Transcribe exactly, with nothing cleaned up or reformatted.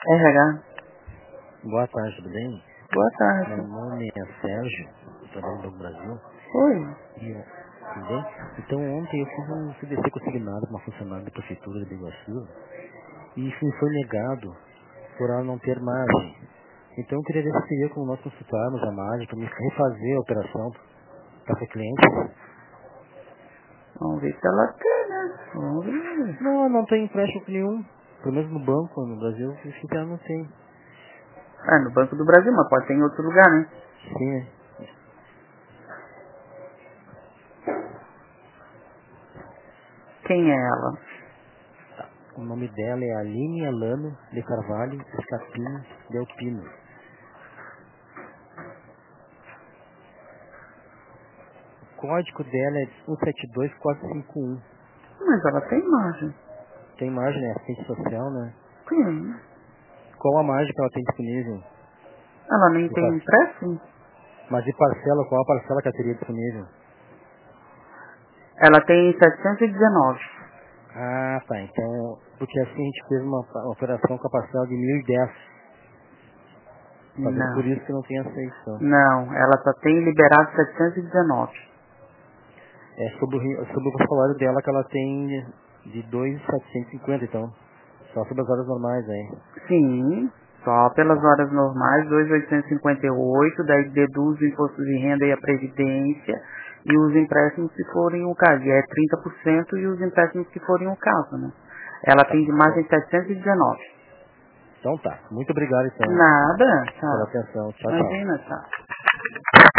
R H. Boa tarde, tudo bem? Boa tarde. Meu nome é Sérgio, eu trabalho no Banco do Brasil. Oi. E, eu- tudo bem? Então ontem eu fiz um C D C consignado para uma funcionária da Prefeitura de Iguaçu e isso me foi negado por ela não ter margem. Então eu queria ver se seria como nós consultarmos a margem para me refazer a operação para essa cliente. Vamos ver se ela tem, né? Vamos ver. Não, não tem empréstimo nenhum. Pelo menos no banco, no Brasil, eu acho que ela não tem. Ah, no Banco do Brasil, mas pode ter em outro lugar, né? Sim, né? Quem é ela? O nome dela é Aline Alano de Carvalho Escapim Delpino. O código dela é um sete dois quatro cinco um. Mas ela tem margem. Tem margem, né? Assistente social, né? Tem. Qual a margem que ela tem disponível? Ela nem De tem par... empréstimo? Mas de parcela, qual a parcela que ela teria disponível? Ela tem setecentos e dezenove. Ah, tá. Então, porque assim a gente fez uma, uma operação com a parcela de mil e dez. Talvez por Não. isso que não tem aceição. Não, ela só tem liberado setecentos e dezenove. É sobre o, ri- sobre o salário dela que ela tem de dois mil setecentos e cinquenta, então. Só sobre as horas normais aí. Sim, só pelas Tá. horas normais, dois mil oitocentos e cinquenta e oito, daí deduz o imposto de renda e a previdência, e os empréstimos se forem o caso, e é trinta por cento e os empréstimos que forem o caso, né? Ela Tá. tem de margem setecentos e dezenove. Então tá. Muito obrigado, então, Nada, pela tchau. atenção. Tchau, tchau. Imagina, tchau.